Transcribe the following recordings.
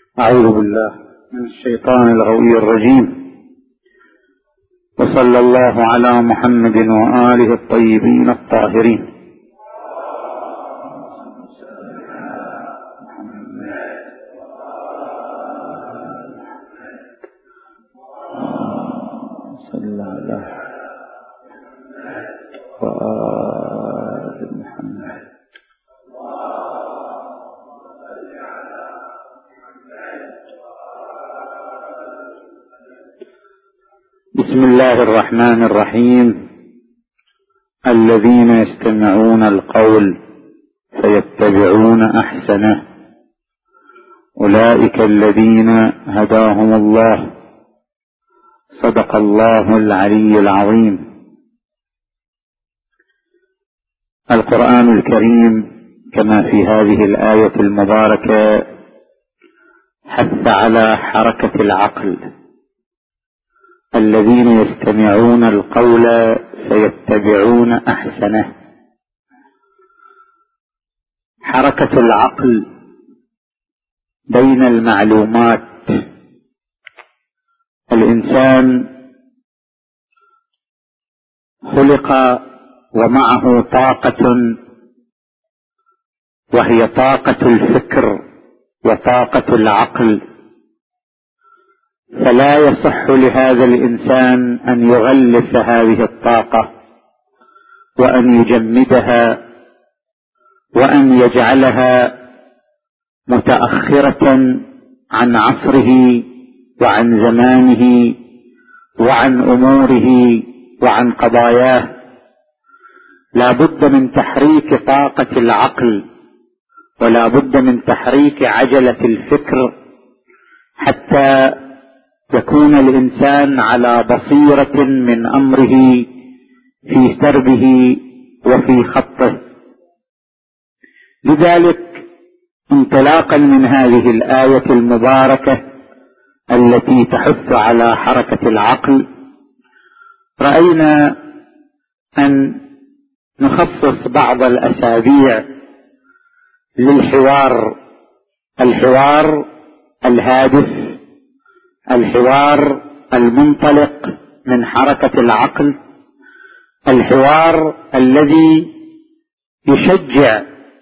أعوذ بالله من الشيطان الغوي الرجيم، وصلى الله على محمد وآله الطيبين الطاهرين. صلى الله وآل محمد. بسم الله الرحمن الرحيم. الذين يستمعون القول فيتبعون أحسنه أولئك الذين هداهم الله، صدق الله العلي العظيم. القرآن الكريم كما في هذه الآية المباركة حث على حركة العقل. الذين يستمعون القول فيتبعون أحسنه. حركة العقل بين المعلومات. الإنسان خلق ومعه طاقة، وهي طاقة الفكر وطاقة العقل، فلا يصح لهذا الإنسان أن يغلف هذه الطاقة وأن يجمدها وأن يجعلها متأخرة عن عصره وعن زمانه وعن أموره وعن قضاياه. لا بد من تحريك طاقة العقل، ولا بد من تحريك عجلة الفكر، حتى يكون الإنسان على بصيرة من أمره في سربه وفي خطه. لذلك انطلاقا من هذه الآية المباركة التي تحث على حركة العقل، رأينا أن نخصص بعض الأسابيع للحوار، الحوار الهادف، الحوار المنطلق من حركة العقل، الحوار الذي يشجع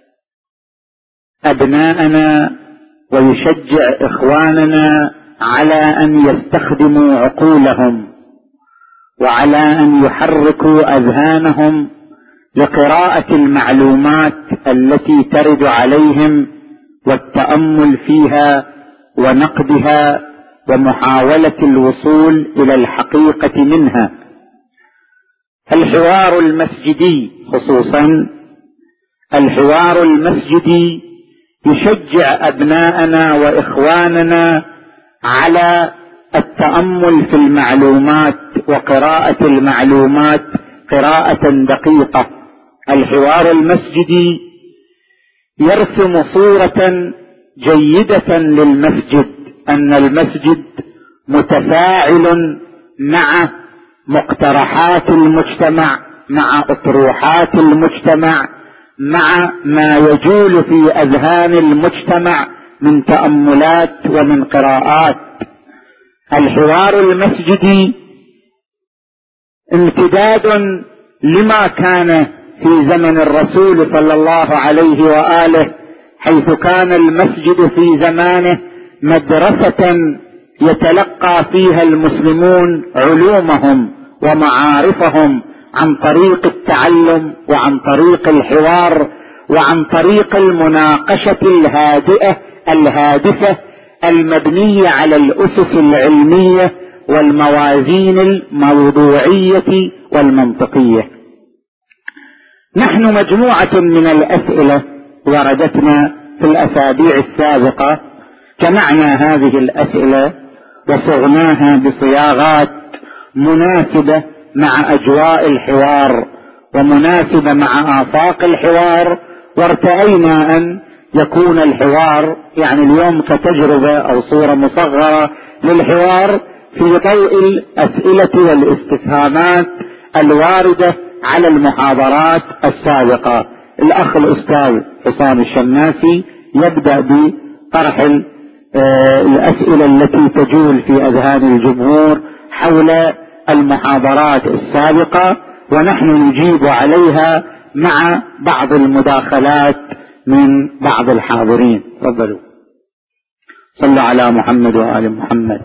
أبناءنا ويشجع إخواننا على أن يستخدموا عقولهم وعلى أن يحركوا أذهانهم لقراءة المعلومات التي ترد عليهم والتأمل فيها ونقدها ومحاولة الوصول إلى الحقيقة منها. الحوار المسجدي خصوصا، الحوار المسجدي يشجع أبناءنا وإخواننا على التأمل في المعلومات وقراءة المعلومات قراءة دقيقة. الحوار المسجدي يرسم صورة جيدة للمسجد، أن المسجد متفاعل مع مقترحات المجتمع، مع أطروحات المجتمع، مع ما يجول في أذهان المجتمع من تأملات ومن قراءات. الحوار المسجدي امتداد لما كان في زمن الرسول صلى الله عليه وآله، حيث كان المسجد في زمانه مدرسة يتلقى فيها المسلمون علومهم ومعارفهم عن طريق التعلم وعن طريق الحوار وعن طريق المناقشة الهادفة المبنية على الأسس العلمية والموازين الموضوعية والمنطقية. نحن مجموعة من الأسئلة وردتنا في الأسابيع السابقة، جمعنا هذه الأسئلة وصغناها بصياغات مناسبة مع أجواء الحوار ومناسبة مع آفاق الحوار، وارتأينا أن يكون الحوار يعني اليوم كتجربة أو صورة مصغرة للحوار في ضوء الأسئلة والاستفهامات الواردة على المحاضرات السابقة. الأخ الأستاذ حسام الشماسي يبدأ بطرح الأسئلة التي تجول في أذهان الجمهور حول المحاضرات السابقة، ونحن نجيب عليها مع بعض المداخلات من بعض الحاضرين. تفضلوا. صلوا على محمد وآل محمد.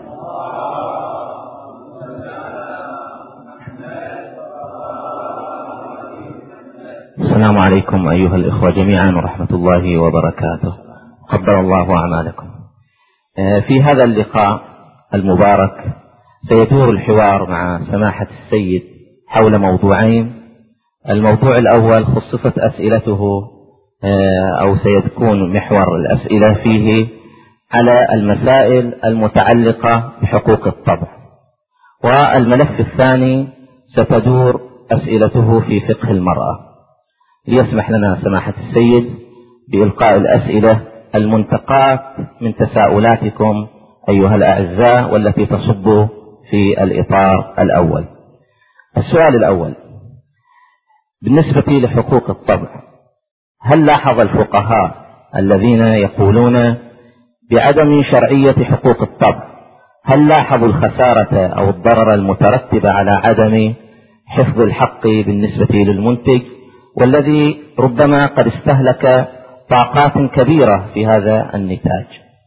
السلام عليكم أيها الإخوة جميعا ورحمة الله وبركاته. قبل الله أعمالكم. في هذا اللقاء المبارك سيدور الحوار مع سماحة السيد حول موضوعين. الموضوع الأول خصصت أسئلته أو سيكون محور الأسئلة فيه على المسائل المتعلقة بحقوق الطبع، والملف الثاني ستدور أسئلته في فقه المرأة. ليسمح لنا سماحة السيد بإلقاء الأسئلة المنتقاة من تساؤلاتكم أيها الأعزاء، والتي تصب في الإطار الأول. السؤال الأول: بالنسبة لحقوق الطبع، هل لاحظ الفقهاء الذين يقولون بعدم شرعية حقوق الطبع، هل لاحظوا الخسارة أو الضرر المترتب على عدم حفظ الحق بالنسبة للمنتج، والذي ربما قد استهلك طاقات كبيرة في هذا النتاج؟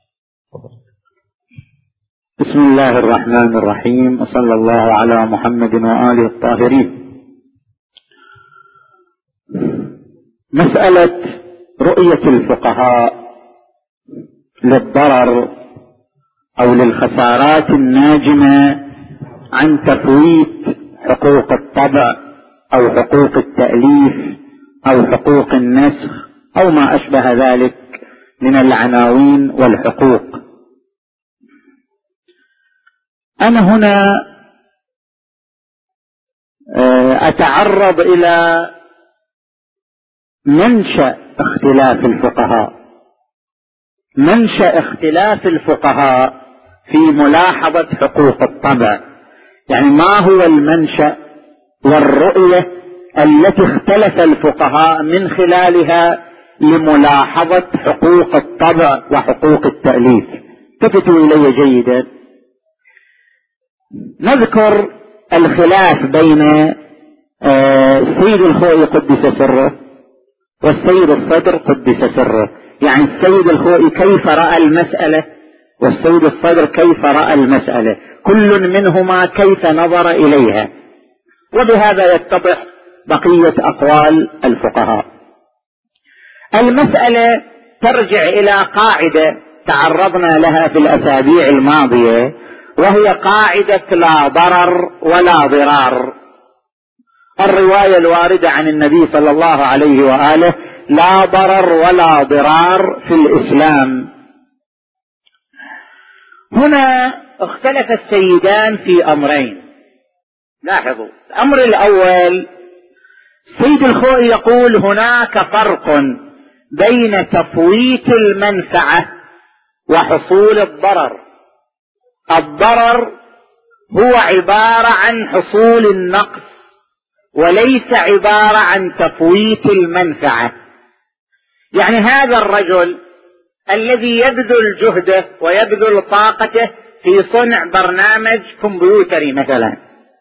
بسم الله الرحمن الرحيم، وصلى الله على محمد وآله الطاهرين. مسألة رؤية الفقهاء للضرر أو للخسارات الناجمة عن تفويت حقوق الطبع أو حقوق التأليف أو حقوق النسخ أو ما أشبه ذلك من العناوين والحقوق. أنا هنا أتعرض إلى منشأ اختلاف الفقهاء. منشأ اختلاف الفقهاء في ملاحظة حقوق الطبع، يعني ما هو المنشأ والرؤية التي اختلف الفقهاء من خلالها لملاحظة حقوق الطبع وحقوق التأليف؟ التفتوا إلي جيدا. نذكر الخلاف بين السيد الخوئي قدس سره والسيد الصدر قدس سره، يعني السيد الخوئي كيف رأى المسألة والسيد الصدر كيف رأى المسألة، كل منهما كيف نظر إليها، وبهذا يتضح بقية أقوال الفقهاء. المسألة ترجع إلى قاعدة تعرضنا لها في الأسابيع الماضية، وهي قاعدة لا ضرر ولا ضرار. الرواية الواردة عن النبي صلى الله عليه وآله: لا ضرر ولا ضرار في الإسلام. هنا اختلف السيدان في أمرين. لاحظوا، الأمر الأول: سيد الخوئي يقول هناك فرق بين تفويت المنفعة وحصول الضرر. الضرر هو عبارة عن حصول النقص، وليس عبارة عن تفويت المنفعة. يعني هذا الرجل الذي يبذل جهده ويبذل طاقته في صنع برنامج كمبيوتري مثلا،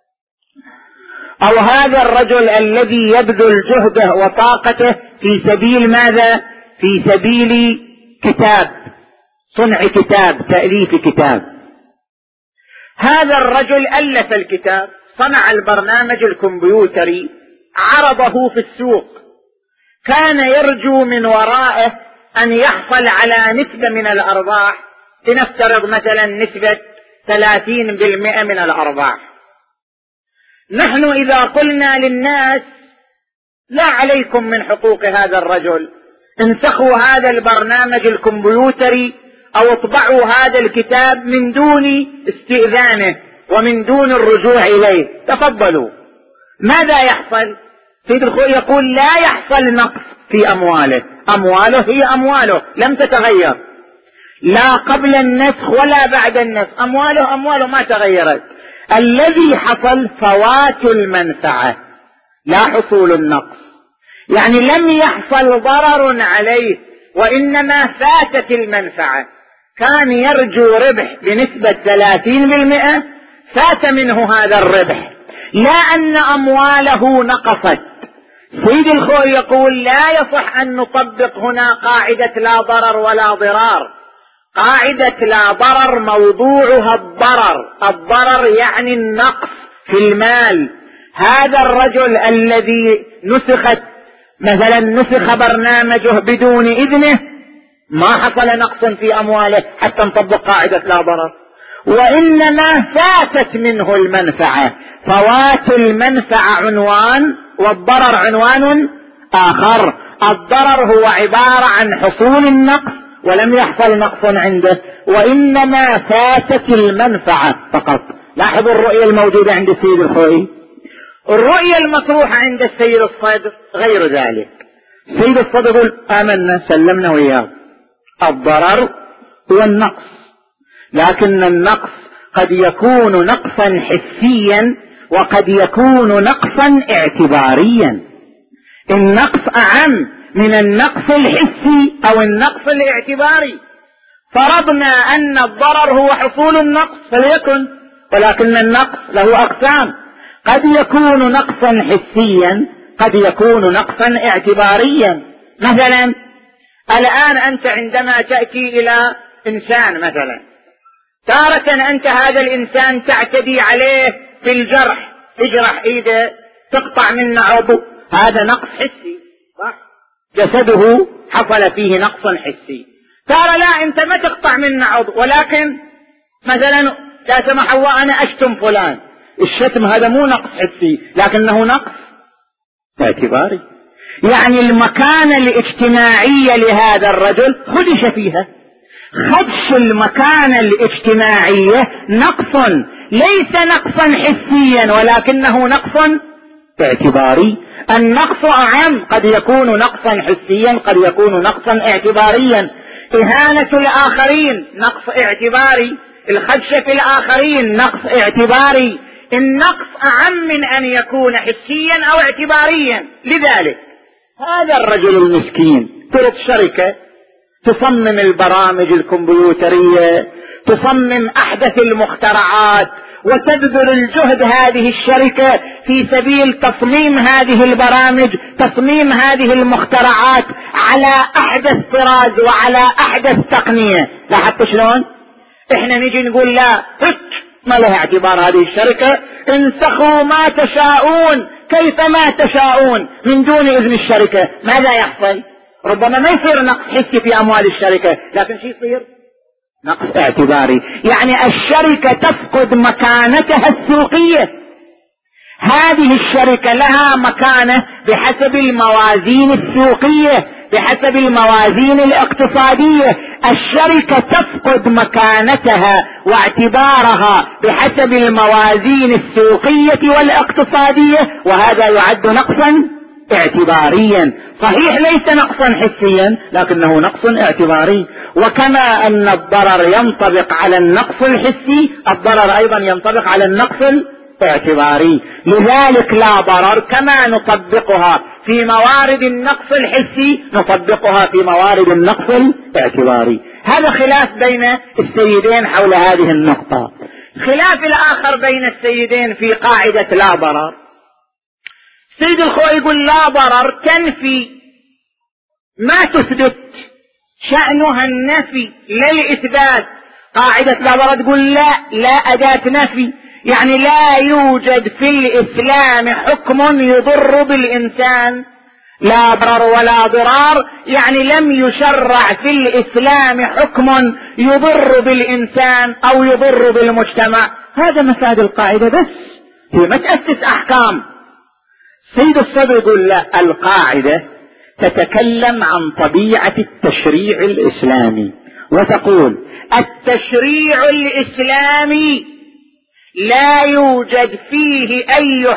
أو هذا الرجل الذي يبذل جهده وطاقته في سبيل ماذا؟ في سبيل كتاب، صنع كتاب، تأليف كتاب. هذا الرجل ألف الكتاب، صنع البرنامج الكمبيوتري، عرضه في السوق، كان يرجو من ورائه أن يحصل على نسبة من الأرباح، لنفترض مثلا نسبة 30% من الأرباح. نحن إذا قلنا للناس: لا عليكم من حقوق هذا الرجل، انسخوا هذا البرنامج الكمبيوتري أو اطبعوا هذا الكتاب من دون استئذانه ومن دون الرجوع إليه، تفضلوا، ماذا يحصل؟ سيد الخوئي يقول لا يحصل نقص في أمواله، أمواله هي أمواله لم تتغير، لا قبل النسخ ولا بعد النسخ، أمواله ما تغيرت. الذي حصل فوات المنفعة لا حصول النقص، يعني لم يحصل ضرر عليه، وإنما فاتت المنفعة. كان يرجو ربح بنسبة 30%، فات منه هذا الربح، لا أن أمواله نقصت. سيد الخوئي يقول لا يصح أن نطبق هنا قاعدة لا ضرر ولا ضرار. قاعدة لا ضرر موضوعها الضرر يعني النقص في المال. هذا الرجل الذي نسخ برنامجه بدون إذنه ما حصل نقص في أمواله حتى نطبق قاعدة لا ضرر، وإنما فاتت منه المنفعة. فوات المنفعة عنوان والضرر عنوان آخر. الضرر هو عبارة عن حصول النقص ولم يحصل نقص عنده، وإنما فاتت المنفعة فقط. لاحظوا الرؤية الموجودة عند السيد الخوئي. الرؤية المطروحة عند السيد الصدر غير ذلك. السيد الصدر يقول آمنا سلمنا وياه، الضرر هو النقص، لكن النقص قد يكون نقصا حسيا وقد يكون نقصا اعتباريا. النقص أعم من النقص الحسي أو النقص الاعتباري. فرضنا أن الضرر هو حصول النقص فليكن، ولكن النقص له أقسام، قد يكون نقصا حسيا قد يكون نقصا اعتباريا. مثلا الآن أنت عندما تأتي إلى إنسان مثلا، تارة أنت هذا الإنسان تعتدي عليه في الجرح، تجرح إيده، تقطع منه عضو، هذا نقص حسي صح؟ جسده حصل فيه نقص حسي. ترى لا، أنت ما تقطع منه عضو، ولكن مثلا لا سمح الله أنا أشتم فلان، الشتم هذا مو نقص حسي لكنه نقص اعتباري. يعني المكانة الاجتماعية لهذا الرجل خدش فيها. خدش المكانة الاجتماعية نقص، ليس نقصا حسيا ولكنه نقص اعتباري. النقص أعم، قد يكون نقصا حسيا قد يكون نقصا اعتباريا. إهانة الآخرين نقص اعتباري، الخدش في الآخرين نقص اعتباري. النقص أعم من أن يكون حسيا أو اعتباريا. لذلك هذا الرجل المسكين ترد شركة تصمم البرامج الكمبيوترية، تصمم أحدث المخترعات، وتبذل الجهد هذه الشركة في سبيل تصميم هذه البرامج، تصميم هذه المخترعات على أحدث طراز وعلى أحدث تقنية. لاحظت شلون؟ احنا نجي نقول لا، ما لها اعتبار هذه الشركة، انسخوا ما تشاءون كيفما تشاءون من دون إذن الشركة. ماذا يحصل؟ ربما ما يصير نقص حسي في أموال الشركة، لكن شو يصير؟ نقص اعتباري. يعني الشركة تفقد مكانتها السوقية. هذه الشركة لها مكانة بحسب الموازين السوقية، بحسب الموازين الاقتصادية. الشركة تفقد مكانتها واعتبارها بحسب الموازين السوقية والاقتصادية، وهذا يعد نقصا اعتباريا. صحيح ليس نقصا حسيا لكنه نقص اعتباري. وكما أن الضرر ينطبق على النقص الحسي، الضرر أيضا ينطبق على النقص الاعتباري. لذلك لا ضرر كما نطبقها في موارد النقص الحسي نطبقها في موارد النقص الاعتباري. هذا خلاف بين السيدين حول هذه النقطة. خلاف الآخر بين السيدين في قاعدة لا ضرر. سيد الخوئي يقول لا ضرر تنفي ما تثبت، شأنها النفي لا الإثبات. قاعدة لا ضرر تقول لا أداة نفي، يعني لا يوجد في الإسلام حكم يضر بالإنسان، لا ضرر ولا ضرار، يعني لم يشرع في الإسلام حكم يضر بالإنسان أو يضر بالمجتمع. هذا مفاد القاعدة بس، هي ما تأسس أحكام. سيد الصدر يقول لا، القاعدة تتكلم عن طبيعة التشريع الإسلامي، وتقول التشريع الإسلامي لا يوجد فيه أي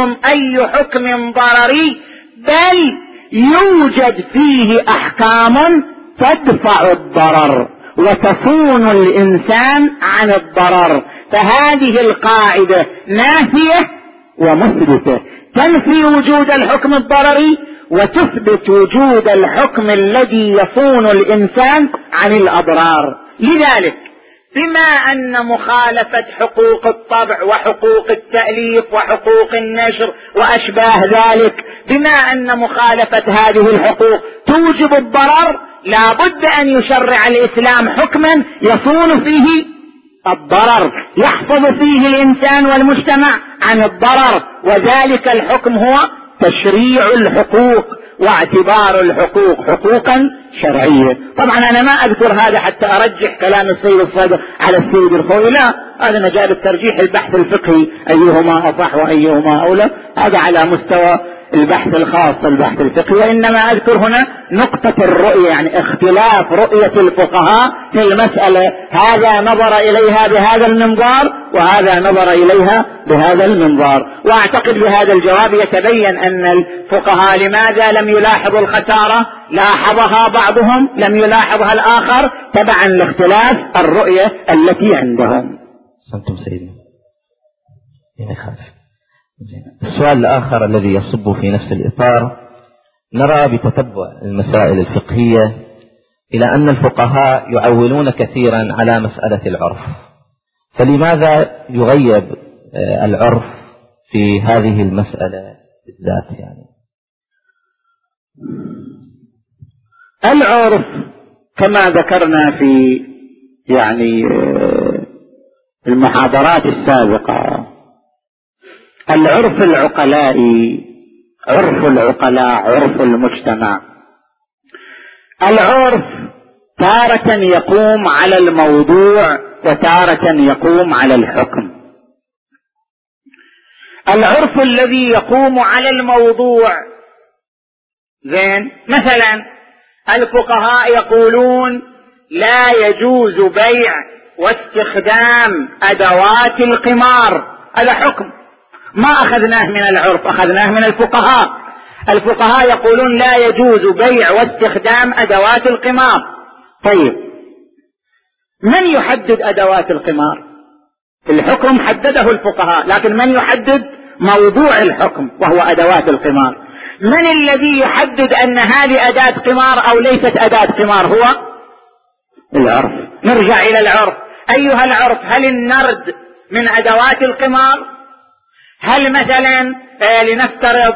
حكم ضرري، بل يوجد فيه أحكام تدفع الضرر وتصون الإنسان عن الضرر. فهذه القاعدة نافية ومثبتة، تنفي وجود الحكم الضرري وتثبت وجود الحكم الذي يصون الإنسان عن الأضرار. لذلك بما أن مخالفة حقوق الطبع وحقوق التأليف وحقوق النشر وأشباه ذلك، بما أن مخالفة هذه الحقوق توجب الضرر، لا بد أن يشرع الإسلام حكما يصون فيه الضرر، يحفظ فيه الإنسان والمجتمع عن الضرر، وذلك الحكم هو تشريع الحقوق واعتبار الحقوق حقوقا شرعية. طبعا أنا ما أذكر هذا حتى أرجح كلام السيد الصادق على السيد الخوئي، لا، هذا مجال الترجيح البحث الفقهي أيهما أصح وأيهما أولى، هذا على مستوى البحث الخاص البحث الفقهي. وإنما أذكر هنا نقطة الرؤية، يعني اختلاف رؤية الفقهاء في المسألة، هذا نظر إليها بهذا المنظار وهذا نظر إليها بهذا المنظار. وأعتقد بهذا الجواب يتبين أن الفقهاء لماذا لم يلاحظوا الخسارة، لاحظها بعضهم لم يلاحظها الآخر تبعا لاختلاف الرؤية التي عندهم. سنتم سيدنا. السؤال الآخر الذي يصب في نفس الإطار: نرى بتتبع المسائل الفقهية إلى أن الفقهاء يعولون كثيرا على مسألة العرف، فلماذا يغيب العرف في هذه المسألة بالذات؟ يعني العرف كما ذكرنا في المحاضرات السابقة، العرف العقلائي عرف العقلاء عرف المجتمع. العرف تارة يقوم على الموضوع وتارة يقوم على الحكم. العرف الذي يقوم على الموضوع مثلا الفقهاء يقولون لا يجوز بيع واستخدام أدوات القمار، هذا حكم ما أخذناه من العرف، أخذناه من الفقهاء. الفقهاء يقولون لا يجوز بيع واستخدام أدوات القمار. طيب من يحدد أدوات القمار؟ الحكم حدده الفقهاء، لكن من يحدد موضوع الحكم وهو أدوات القمار؟ من الذي يحدد أن هذه أداة قمار أو ليست أداة قمار؟ هو العرف. نرجع إلى العرف. أيها العرف، هل النرد من أدوات القمار؟ هل مثلا لنفترض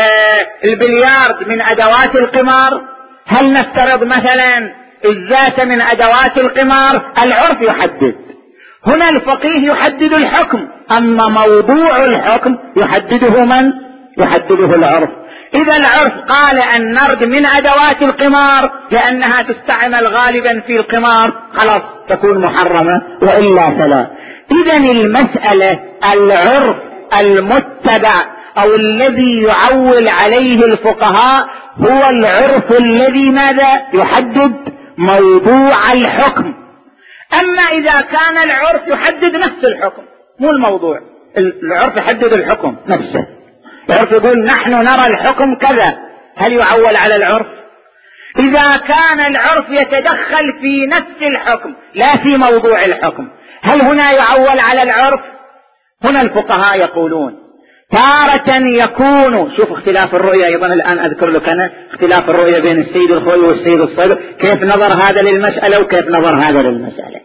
البليارد من أدوات القمار؟ هل نفترض مثلا الزات من أدوات القمار؟ العرف يحدد. هنا الفقيه يحدد الحكم، أما موضوع الحكم يحدده من؟ يحدده العرف. إذا العرف قال النرد من أدوات القمار لأنها تستعمل غالبا في القمار، خلاص تكون محرمة، وإلا فلا. إذن المسألة العرف المتبع أو الذي يعول عليه الفقهاء هو العرف الذي ماذا؟ يحدد موضوع الحكم. أما إذا كان العرف يحدد نفس الحكم مو الموضوع، العرف يحدد الحكم نفسه، العرف يقول نحن نرى الحكم كذا، هل يعول على العرف؟ إذا كان العرف يتدخل في نفس الحكم لا في موضوع الحكم، هل هنا يعول على العرف؟ هنا الفقهاء يقولون تارة يكون، شوف اختلاف الرؤية أيضا الآن أذكر لك أنا اختلاف الرؤية بين السيد الخوئي والسيد الصادق، كيف نظر هذا للمسألة وكيف نظر هذا للمسألة.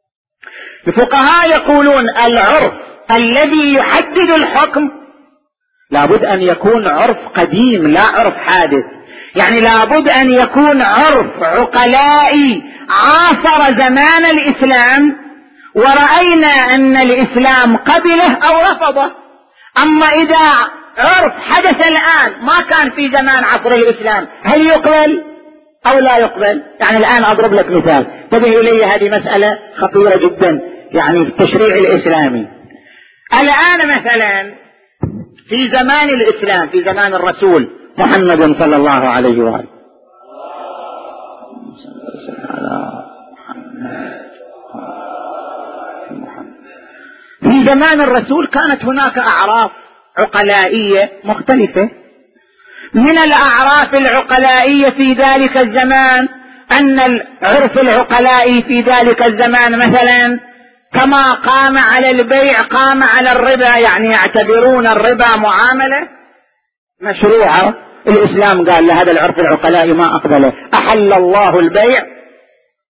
الفقهاء يقولون العرف الذي يحدد الحكم لابد أن يكون عرف قديم لا عرف حادث، يعني لابد أن يكون عرف عقلائي عاصر زمان الإسلام ورأينا أن الإسلام قبله أو رفضه. أما إذا عرف حدث الآن ما كان في زمان عصر الإسلام، هل يقبل أو لا يقبل؟ يعني الآن أضرب لك مثال تبه إلي، هذه مسألة خطيرة جدا يعني في التشريع الإسلامي. الآن مثلا في زمان الإسلام في زمان الرسول محمد صلى الله عليه وآله في زمان الرسول كانت هناك أعراف عقلائية مختلفة. من الأعراف العقلائية في ذلك الزمان أن العرف العقلائي في ذلك الزمان مثلا كما قام على البيع قام على الربا، يعني يعتبرون الربا معاملة مشروعة. الإسلام قال لهذا العرف العقلائي ما أقبله، أحل الله البيع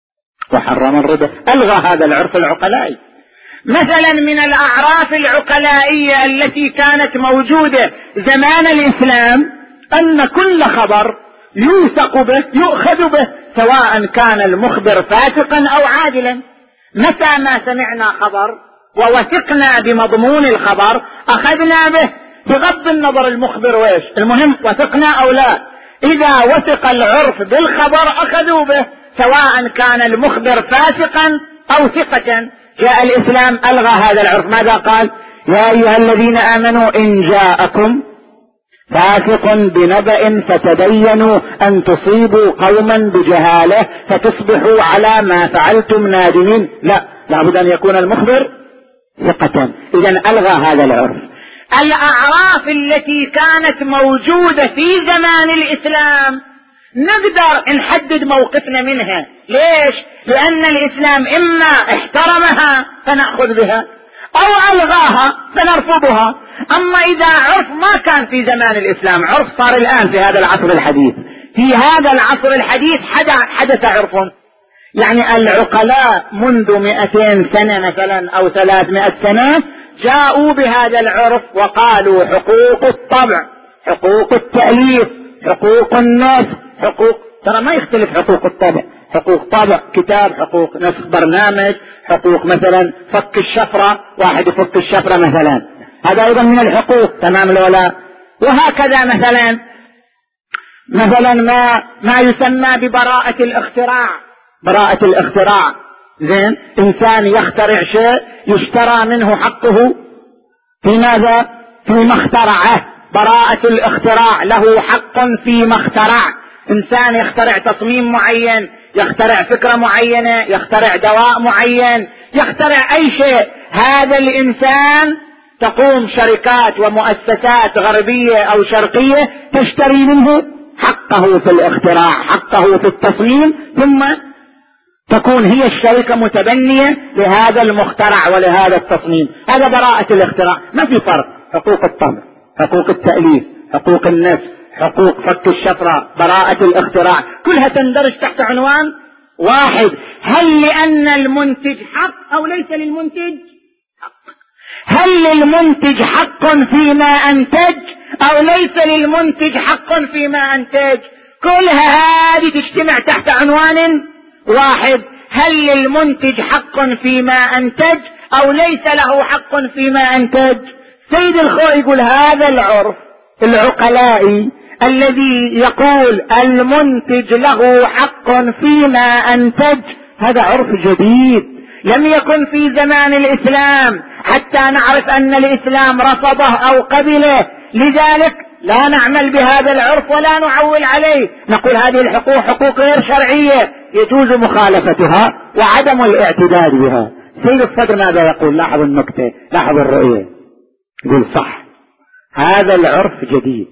وحرم الربا، ألغى هذا العرف العقلائي. مثلا من الأعراف العقلائية التي كانت موجودة زمان الإسلام أن كل خبر يوثق به يؤخذ به، سواء كان المخبر فاسقا أو عادلا. متى ما سمعنا خبر ووثقنا بمضمون الخبر أخذنا به، بغض النظر المخبر وإيش، المهم وثقنا أو لا. إذا وثق العرف بالخبر أخذوا به، سواء كان المخبر فاسقا أو ثقة. جاء الإسلام ألغى هذا العرف. ماذا قال؟ يا أيها الذين آمنوا إن جاءكم فاسق بنبأ فتبينوا أن تصيبوا قوما بجهالة فتصبحوا على ما فعلتم نادمين. لا، لابد أن يكون المخبر ثقة. إذن ألغى هذا العرف. الأعراف التي كانت موجودة في زمان الإسلام نقدر نحدد موقفنا منها. ليش؟ لأن الإسلام إما احترمها فنأخذ بها أو ألغاها فنرفضها. أما إذا عرف ما كان في زمان الإسلام، عرف صار الآن في هذا العصر الحديث، في هذا العصر الحديث حدث عرف. يعني العقلاء منذ 200 سنة مثلا أو 300 سنة جاءوا بهذا العرف وقالوا حقوق الطبع، حقوق التأليف، حقوق النسخ، حقوق، ترى ما يختلف حقوق الطبع، حقوق طبع كتاب، حقوق نسخ برنامج، حقوق مثلا فك الشفرة، واحد يفك الشفرة مثلا، هذا أيضا من الحقوق، تمام لولا. وهكذا مثلا ما يسمى ببراءة الاختراع. براءة الاختراع، زين، إنسان يخترع شيء يشترى منه حقه في ماذا؟ فيما اخترعه. براءة الاختراع، له حق فيما اخترع. إنسان يخترع تصميم معين، يخترع فكرة معينة، يخترع دواء معين، يخترع أي شيء، هذا الإنسان تقوم شركات ومؤسسات غربية أو شرقية تشتري منه حقه في الاختراع، حقه في التصميم، ثم تكون هي الشركة متبنية لهذا المخترع ولهذا التصميم. هذا براءة الاختراع. ما في فرق. حقوق الطبع، حقوق التأليف، حقوق النسخ، حقوق فك الشفرة، براءة الاختراع، كلها تندرج تحت عنوان واحد. هل لأن المنتج حق أو ليس للمنتج حق؟ هل للمنتج حق فيما أنتج أو ليس للمنتج حق فيما أنتج؟ كلها هذه تجتمع تحت عنوان واحد. هل للمنتج حق فيما أنتج أو ليس له حق فيما أنتج؟ سيد الخوئي يقول هذا العرف العقلائي الذي يقول المنتج له حق فيما أنتج، هذا عرف جديد لم يكن في زمان الإسلام، حتى نعرف أن الإسلام رفضه أو قبله. لذلك لا نعمل بهذا العرف ولا نعول عليه، نقول هذه الحقوق حقوق غير شرعية يجوز مخالفتها وعدم الاعتداد بها. سيد الصدر ماذا يقول؟ لاحظ النكتة، لاحظ الرؤية، يقول صح هذا العرف جديد،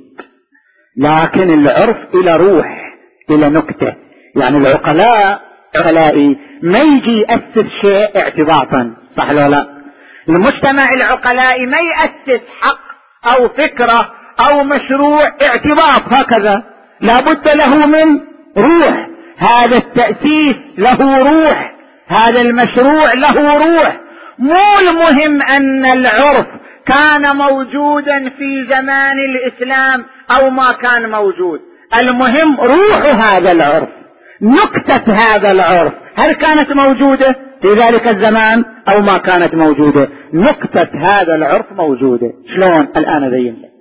لكن العرف إلى روح، إلى نكتة. يعني العقلائي ما يجي يأسس شيء اعتباطا، صح ولا لا؟ المجتمع العقلائي ما يأسس حق أو فكرة أو مشروع اعتباط هكذا، لابد له من روح. هذا التأسيس له روح، هذا المشروع له روح. مو المهم أن العرف كان موجودا في زمان الإسلام أو ما كان موجود، المهم روح هذا العرف، نكتة هذا العرف، هل كانت موجودة في ذلك الزمان أو ما كانت موجودة؟ نكتة هذا العرف موجودة. شلون؟ الآن أبين لك.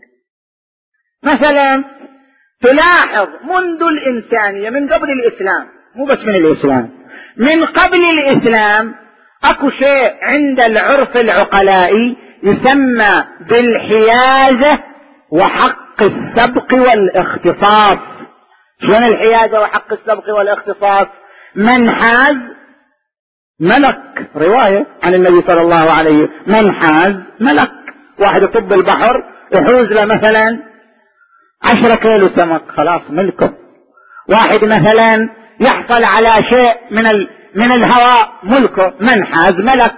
مثلا تلاحظ منذ الإنسانية، من قبل الإسلام، مو بس من الإسلام، من قبل الإسلام أكو شيء عند العرف العقلائي يسمى بالحيازة وحق السبق والاختصاص. شلون الحيازة وحق السبق والاختصاص؟ من حاز ملك، رواية عن النبي صلى الله عليه وسلم، من حاز ملك. واحد يطب البحر يحوز له مثلا 10 كيلو سمك، خلاص ملكه. واحد مثلا يحصل على شيء من الهواء، ملكه، من حاز ملك.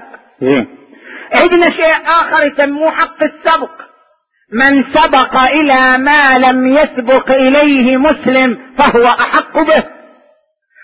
عندنا شيء آخر يسموه حق السبق، من سبق إلى ما لم يسبق إليه مسلم فهو أحق به.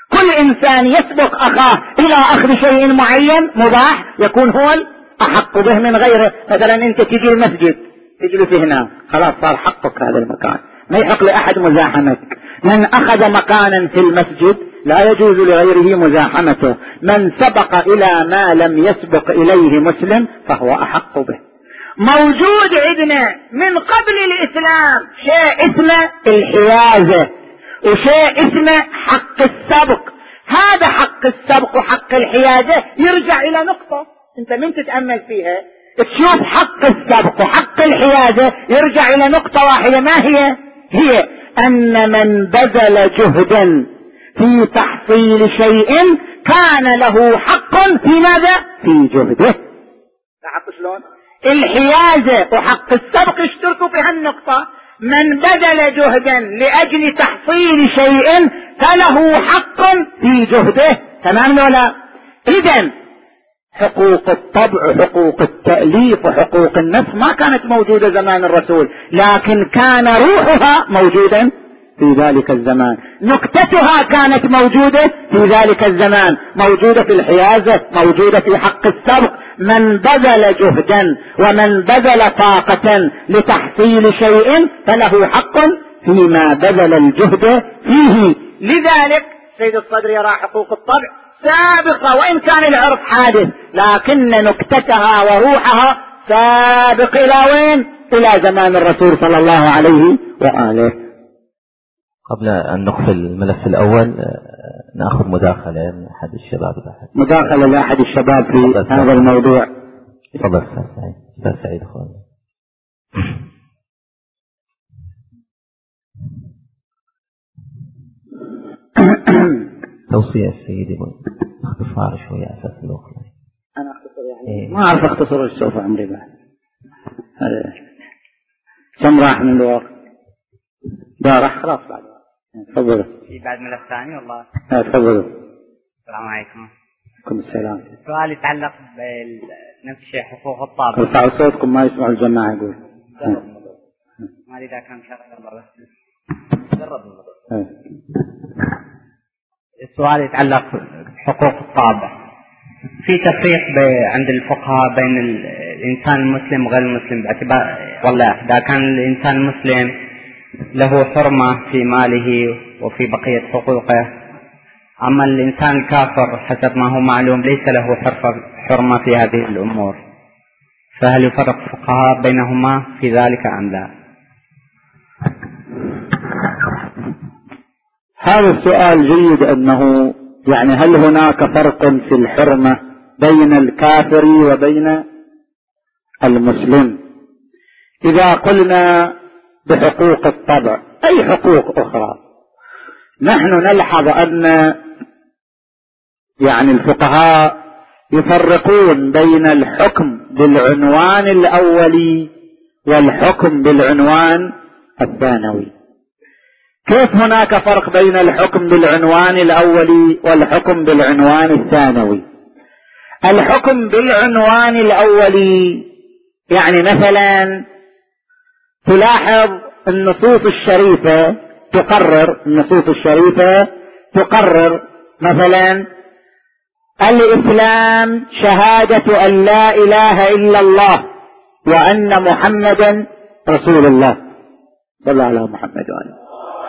كل إنسان يسبق أخاه إلى أخذ شيء معين مباح يكون هو أحق به من غيره. مثلا أنت تجي المسجد تجلس هنا، خلاص صار حقك هذا المكان، ما يحق لأحد مزاحمك. من أخذ مكانا في المسجد لا يجوز لغيره مزاحمته. من سبق إلى ما لم يسبق إليه مسلم فهو أحق به. موجود عندنا من قبل الإسلام شيء اسمه الحيازة وشيء اسمه حق السبق. هذا حق السبق وحق الحيازة يرجع إلى نقطة أنت من تتأمل فيها تشوف حق السبق وحق الحيازة يرجع إلى نقطة واحدة. ما هي؟ هي أن من بذل جهدا في تحصيل شيء كان له حق في ماذا؟ في جهده. تعرف شلون؟ الحيازة وحق السبق اشتركوا في هالنقطة. من بذل جهدا لأجل تحصيل شيء فله حق في جهده. تمام ولا؟ إذن حقوق الطبع حقوق التأليف وحقوق النفس ما كانت موجودة زمان الرسول، لكن كان روحها موجودا في ذلك الزمان. نكتتها كانت موجودة في ذلك الزمان، موجودة في الحيازة، موجودة في حق السبق. من بذل جهدا ومن بذل طاقة لتحصيل شيء فله حق فيما بذل الجهد فيه. لذلك سيد الصدر يرى حقوق الطبع سابقة وإن كان العرف حادث، لكن نكتتها وروحها سابق إلى وين؟ إلى زمان الرسول صلى الله عليه وآله. قبل أن نقفل الملف الأول نأخذ مداخلة من أحد الشباب. مداخلة لأحد الشباب في هذا الموضوع. تفضل أستاذ سعيد أخوان. توصية سيدي باختصار شوية أساس الوقت. أنا أختصر يعني ما أعرف أختصر السوف عمري بعد. كم راح من الوقت؟ ده راح خلاص بعد. تفضلوا. في بعد ملف ثاني والله. تفضلوا. السلام عليكم. عليكم السلام. السؤال يتعلق بنفس الشيء حقوق الطابع. ارفعوا صوتكم ما يسمعوا الجماعة يقول. ما أدري إذا كان شغال جرب الموضوع. السؤال يتعلق بحقوق الطابع. في تفريق عند الفقهاء بين الإنسان المسلم وغير المسلم باعتبار والله إذا كان الإنسان المسلم له حرمة في ماله وفي بقية حقوقه، أما الإنسان الكافر حسب ما هو معلوم ليس له حرمة في هذه الأمور، فهل يفرق الفقهاء بينهما في ذلك أم لا؟ هذا السؤال جيد، أنه يعني هل هناك فرق في الحرمة بين الكافر وبين المسلم؟ إذا قلنا بحقوق الطبع أي حقوق أخرى، نحن نلحظ أن يعني الفقهاء يفرقون بين الحكم بالعنوان الأولي والحكم بالعنوان الثانوي. كيف هناك فرق بين الحكم بالعنوان الأولي والحكم بالعنوان الثانوي؟ الحكم بالعنوان الأولي يعني مثلا تلاحظ النصوص الشريفة تقرر مثلا الإسلام شهادة أن لا إله إلا الله وأن محمدا رسول الله. صلى على محمد وآله.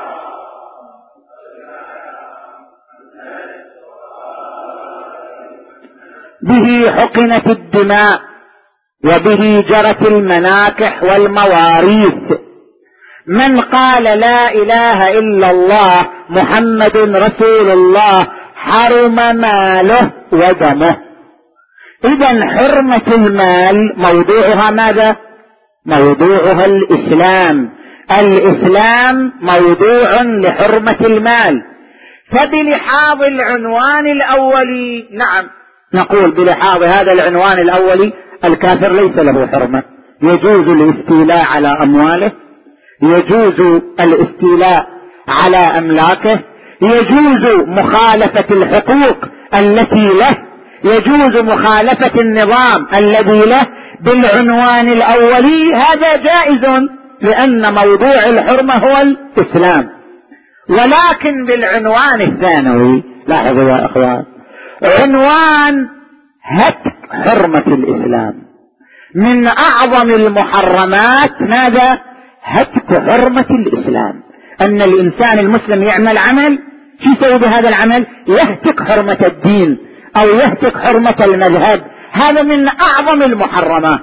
به حقنت الدماء وبه جرت المناكح والمواريث. من قال لا إله إلا الله محمد رسول الله حرم ماله ودمه. إذن حرمة المال موضوعها ماذا؟ موضوعها الإسلام. الإسلام موضوع لحرمة المال. فبلحاظ العنوان الأولي نعم نقول بلحاظ هذا العنوان الأولي الكافر ليس له حرمة، يجوز الاستيلاء على أمواله، يجوز الاستيلاء على أملاكه، يجوز مخالفة الحقوق التي له، يجوز مخالفة النظام الذي له بالعنوان الأولي. هذا جائز لأن موضوع الحرمة هو الإسلام. ولكن بالعنوان الثانوي لاحظوا يا اخوان، عنوان هتك حرمة الاسلام من اعظم المحرمات ماذا؟ هتك حرمة الاسلام. ان الانسان المسلم يعمل عمل، شو يسوي بهذا العمل؟ يهتك حرمة الدين او يهتك حرمة المذهب، هذا من اعظم المحرمات.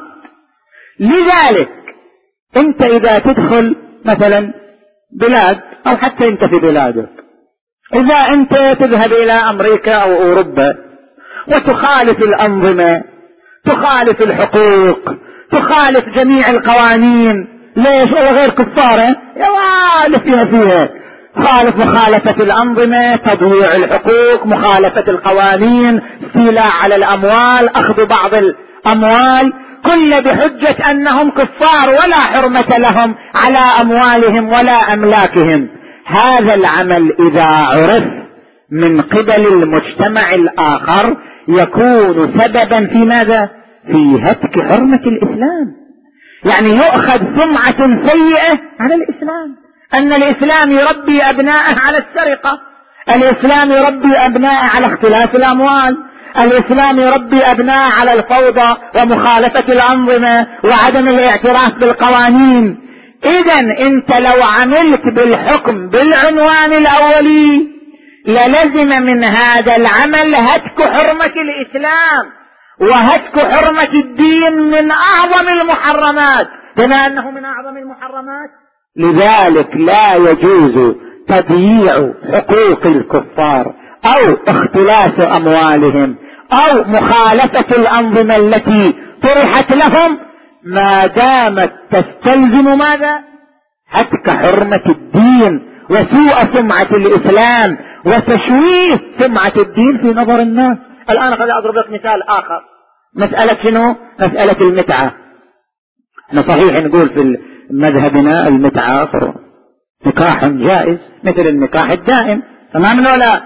لذلك انت اذا تدخل مثلا بلاد او حتى انت في بلادك، اذا انت تذهب الى امريكا او اوروبا وتخالف الانظمة، تخالف الحقوق، تخالف جميع القوانين، ليش؟ غير كفارة يا والي فيها خالف مخالفة الأنظمة، تضييع الحقوق، مخالفة القوانين، استيلاء على الأموال، أخذ بعض الأموال، كل بحجة أنهم كفار ولا حرمة لهم على أموالهم ولا أملاكهم. هذا العمل إذا عرف من قبل المجتمع الآخر يكون سببا في ماذا؟ في هتك حرمة الإسلام. يعني يؤخذ سمعة سيئة على الإسلام، أن الإسلام يربي أبناءه على السرقة، الإسلام يربي أبناءه على اختلاف الأموال، الإسلام يربي أبناءه على الفوضى ومخالفة الأنظمة وعدم الاعتراف بالقوانين. إذن أنت لو عملت بالحكم بالعنوان الأولي للزم من هذا العمل هتك حرمة الإسلام وهتك حرمة الدين من أعظم المحرمات، بما أنه من أعظم المحرمات. لذلك لا يجوز تضييع حقوق الكفار أو اختلاس أموالهم أو مخالفة الأنظمة التي طرحت لهم ما دامت تستلزم ماذا؟ هتك حرمة الدين وسوء سمعة الإسلام وتشويه سمعة الدين في نظر الناس. الآن قد أضرب لك مثال آخر، مسألة شنو؟ مسألة المتعة. احنا صحيح نقول في مذهبنا المتعة نكاح جائز مثل النكاح الدائم، تمام ولا؟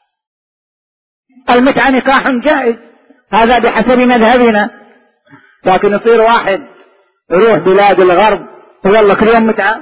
المتعة نكاح جائز، هذا بحسب مذهبنا. لكن يصير واحد يروح بلاد الغرب ويلا كل يوم متعة،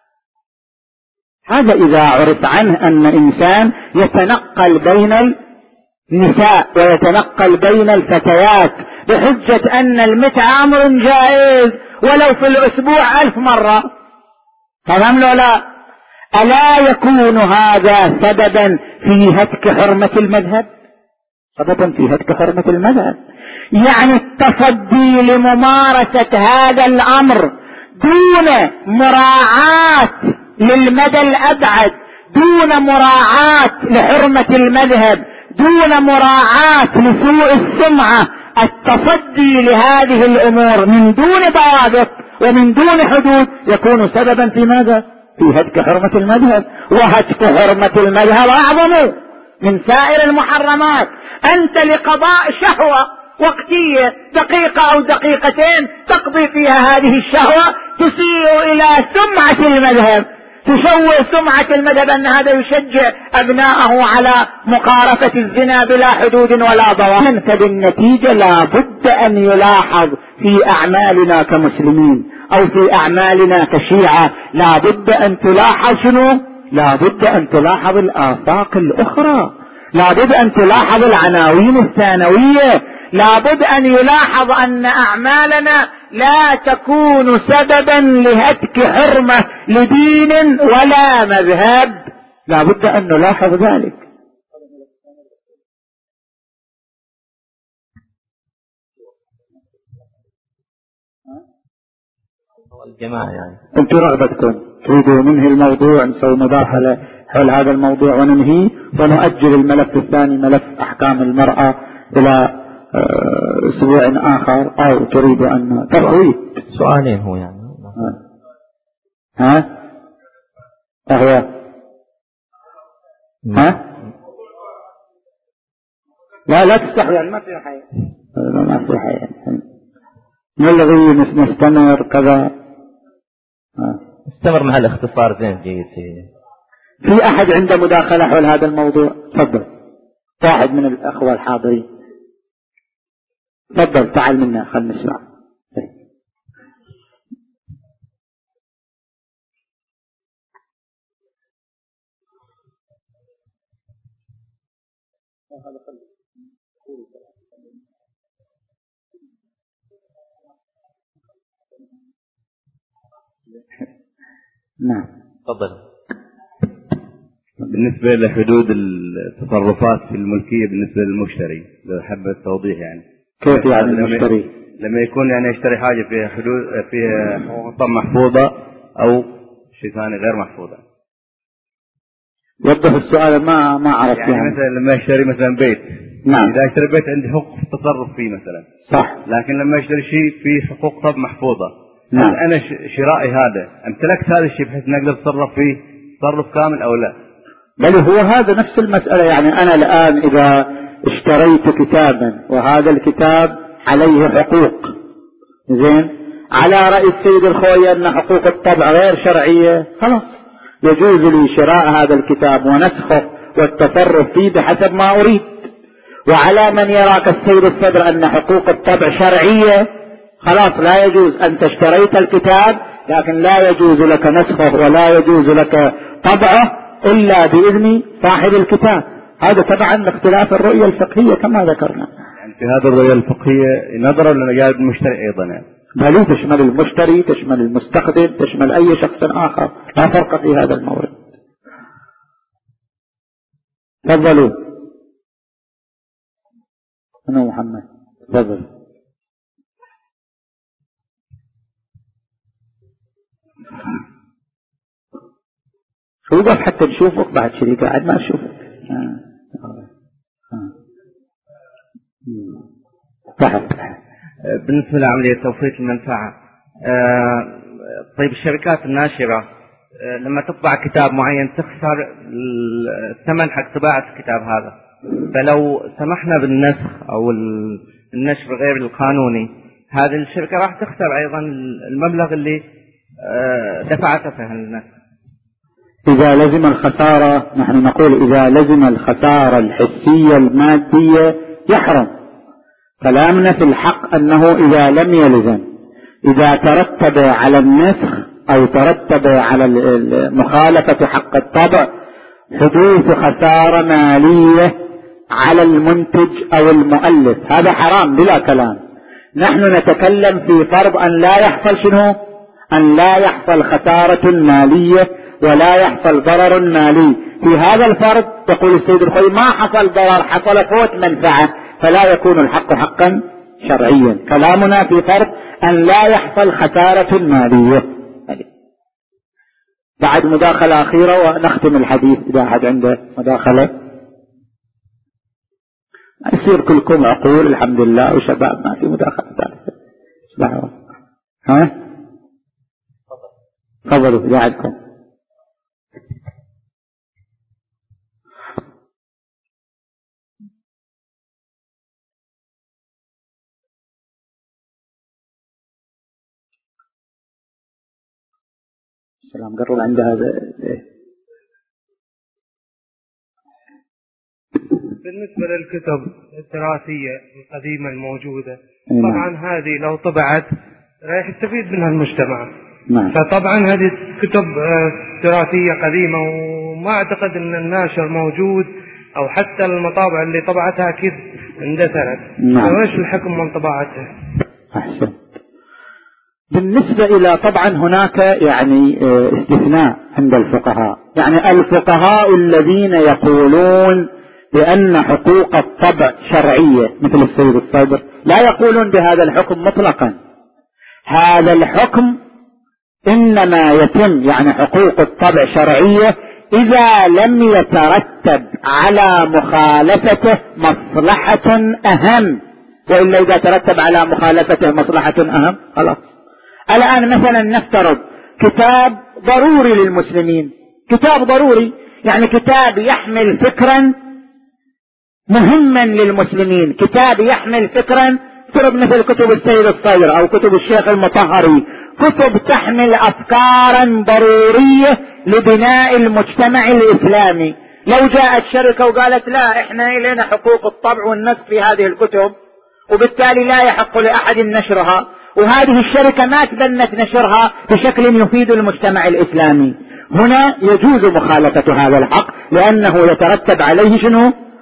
هذا إذا عرف عنه أن إنسان يتنقل بين النساء ويتنقل بين الفتيات بحجة أن المتعة أمر جائز ولو في الأسبوع 1000 مرة، تمام لو لا؟ ألا يكون هذا سببا في هتك حرمة المذهب؟ سببا في هتك حرمة المذهب، يعني التصدي لممارسة هذا الأمر دون مراعاة للمدى الأبعد، دون مراعاة لحرمة المذهب، دون مراعاة لسوء السمعة، التصدي لهذه الأمور من دون ضوابط ومن دون حدود يكون سببا في ماذا؟ في هتك حرمة المذهب. وهتك حرمة المذهب أعظم من سائر المحرمات. أنت لقضاء شهوة وقتية دقيقة أو دقيقتين تقضي فيها هذه الشهوة تسيء إلى سمعة المذهب، تشوه سمعة المذهب أن هذا يشجع أبناءه على مقارفة الزنا بلا حدود ولا ضوابط. فبالنتيجة لا بد أن يلاحظ في أعمالنا كمسلمين أو في أعمالنا كشيعة، لا بد أن تلاحظ شنو؟ لا بد أن تلاحظ الآفاق الأخرى، لا بد أن تلاحظ العناوين الثانوية، لا بد أن يلاحظ أن أعمالنا لا تكون سببا لهتك حرمة لدين ولا مذهب، لا بد أن نلاحظ ذلك. الجماعة يعني انتم رغبتكم تريدوا ننهي الموضوع، نسوي مداخلة حول هذا الموضوع وننهي ونؤجل الملف الثاني ملف أحكام المرأة إلى أسبوع آخر، أو تريد أن تروي سؤالين هو يعني أهو لا تستحي يعني ما في حياة، ما في حياة نلغي نستمر كذا. استمر مع الاختصار زين جيد. في أحد عنده مداخلة حول هذا الموضوع؟ تفضل واحد من الأخوة الحاضرين، تفضل تعال منا خلنا نسمع. نعم تفضل. بالنسبة لحدود التصرفات في الملكية بالنسبة للمشتري، لو حبة توضيح يعني كيف يعني المشتري؟ لما يكون يعني يشتري حاجة فيها حدود، فيها حقوق الطبع محفوظة أو شيء ثاني غير محفوظة. وضح السؤال، ما عرفت يعني مثلا لما يشتري مثلا بيت، نعم، إذا اشتري بيت عندي حق التصرف فيه مثلا، صح، لكن لما يشتري شيء فيه حقوق طبع محفوظة، نعم، هل أنا شرائي هذا امتلكت هذا الشيء بحيث أن أقدر أتصرف فيه تصرف كامل أو لا؟ بل هو هذا نفس المسألة. يعني أنا الآن إذا اشتريت كتابا وهذا الكتاب عليه حقوق، زين، على رأي السيد الخوي أن حقوق الطبع غير شرعية، خلاص يجوز لي شراء هذا الكتاب ونسخه والتصرف فيه بحسب ما أريد. وعلى من يرى كالسيد الصدر أن حقوق الطبع شرعية، خلاص لا يجوز. أنت اشتريت الكتاب لكن لا يجوز لك نسخه ولا يجوز لك طبعه إلا بإذن صاحب الكتاب. هذا تبعا لاختلاف الرؤية الفقهية كما ذكرنا. يعني في هذا الرؤية الفقهية نظرا لمجال المشتري أيضا يعني. بل تشمل المشتري، تشمل المستخدم، تشمل أي شخص آخر، لا فرق في هذا المورد. تفضلوا. أنا محمد، تفضل. وقف حتى نشوفك بعد شيء، قاعد ما نشوفك. بالنسبة لعملية توفير المنفعة، طيب الشركات الناشرة لما تطبع كتاب معين تخسر الثمن حق طباعة الكتاب هذا، فلو سمحنا بالنسخ أو النشر غير القانوني، هذه الشركة راح تخسر أيضا المبلغ اللي دفعته في النسخ. إذا لزم الخسارة، نحن نقول إذا لزم الخسارة الحسية المادية يحرم. كلامنا في الحق أنه إذا لم يلزم، إذا ترتب على النسخ أو ترتب على مخالفة حق الطبع حدوث خسارة مالية على المنتج أو المؤلف، هذا حرام بلا كلام. نحن نتكلم في فرض أن لا يحصل شنو؟ أن لا يحصل خسارة مالية ولا يحصل ضرر مالي. في هذا الفرض يقول السيد الخوي ما حصل ضرر، حصل فوت منفعة، فلا يكون الحق حقا شرعيا. كلامنا في فرض أن لا يحصل خسارة مالية. بعد مداخلة أخيرة ونختم الحديث إذا أحد عنده مداخلة. يصير كلكم عقول الحمد لله وشباب، ما في مداخلة ثالثة. اسمعوا، ها تفضلوا إذا عندكم. السلام قرب عند هذا. بالنسبة للكتب التراثية القديمة الموجودة، طبعا هذه لو طبعت راح يستفيد منها المجتمع. فطبعا هذه كتب تراثية قديمة وما أعتقد أن الناشر موجود أو حتى المطابع اللي طبعتها أكيد اندثرت. فايش الحكم من طباعتها؟ أحسن. بالنسبة إلى طبعا هناك يعني استثناء عند الفقهاء، يعني الفقهاء الذين يقولون بأن حقوق الطبع شرعية مثل السيد الصدر لا يقولون بهذا الحكم مطلقا. هذا الحكم إنما يتم، يعني حقوق الطبع شرعية إذا لم يترتب على مخالفته مصلحة أهم، وإلا إذا ترتب على مخالفته مصلحة أهم خلاص. الآن مثلا نفترض كتاب ضروري للمسلمين، كتاب ضروري يعني كتاب يحمل فكرا مهما للمسلمين، كتاب يحمل فكرا افترض مثل كتب السيد الصدر أو كتب الشيخ المطهري، كتب تحمل أفكارا ضرورية لبناء المجتمع الإسلامي. لو جاءت شركة وقالت لا احنا إلينا حقوق الطبع والنسخ في هذه الكتب وبالتالي لا يحق لأحد نشرها، وهذه الشركة ما تبنت نشرها بشكل يفيد المجتمع الإسلامي، هنا يجوز مخالفة هذا الحق لأنه يترتب عليه شنو؟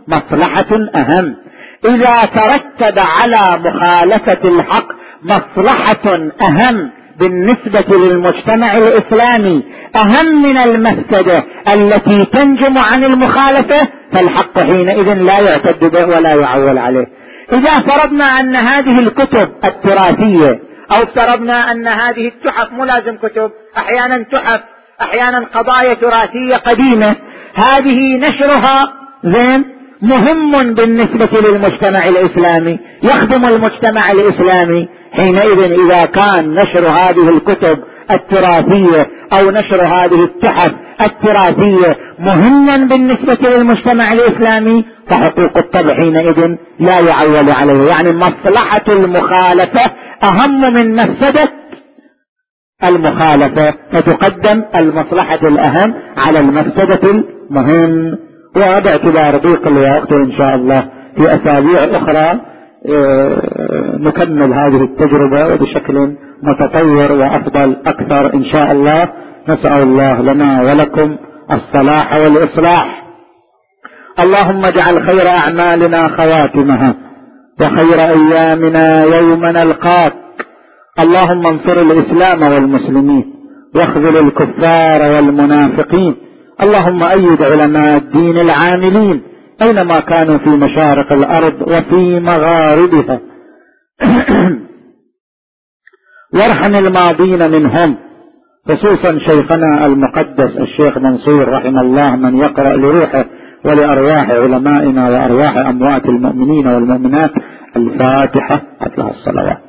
مصلحة أهم. إذا ترتب على مخالفة الحق مصلحة أهم بالنسبة للمجتمع الإسلامي أهم من المفسدة التي تنجم عن المخالفة، فالحق حينئذ لا يعتد به ولا يعول عليه. إذا فرضنا أن هذه الكتب التراثية أو افترضنا أن هذه التحف، ملازم كتب، أحيانا تحف، أحيانا قضايا تراثية قديمة، هذه نشرها مهم بالنسبة للمجتمع الإسلامي، يخدم المجتمع الإسلامي. حينئذ إذا كان نشر هذه الكتب التراثية أو نشر هذه التحف التراثية مهما بالنسبة للمجتمع الإسلامي، فحقوق الطبع حينئذ لا يعول عليه. يعني مصلحة المخالفة أهم من مفسدة المخالفة، فتقدم المصلحة الأهم على المفسدة المهم. وباعتبار ضيق الوقت إن شاء الله في أسابيع أخرى نكمل هذه التجربة وبشكل متطور وأفضل أكثر إن شاء الله. نسأل الله لنا ولكم الصلاح والإصلاح. اللهم اجعل خير أعمالنا خواتمها وخير أيامنا يوم نلقاك. اللهم انصر الإسلام والمسلمين واخذل الكفار والمنافقين. اللهم أيد علماء الدين العاملين أينما كانوا في مشارق الأرض وفي مغاربها وارحم الماضين منهم، خصوصا شيخنا المقدس الشيخ منصور رحمه الله، من يقرأ لروحه ولأرواح علمائنا وأرواح أموات المؤمنين والمؤمنات الفاتحة. أطلع الصلوات.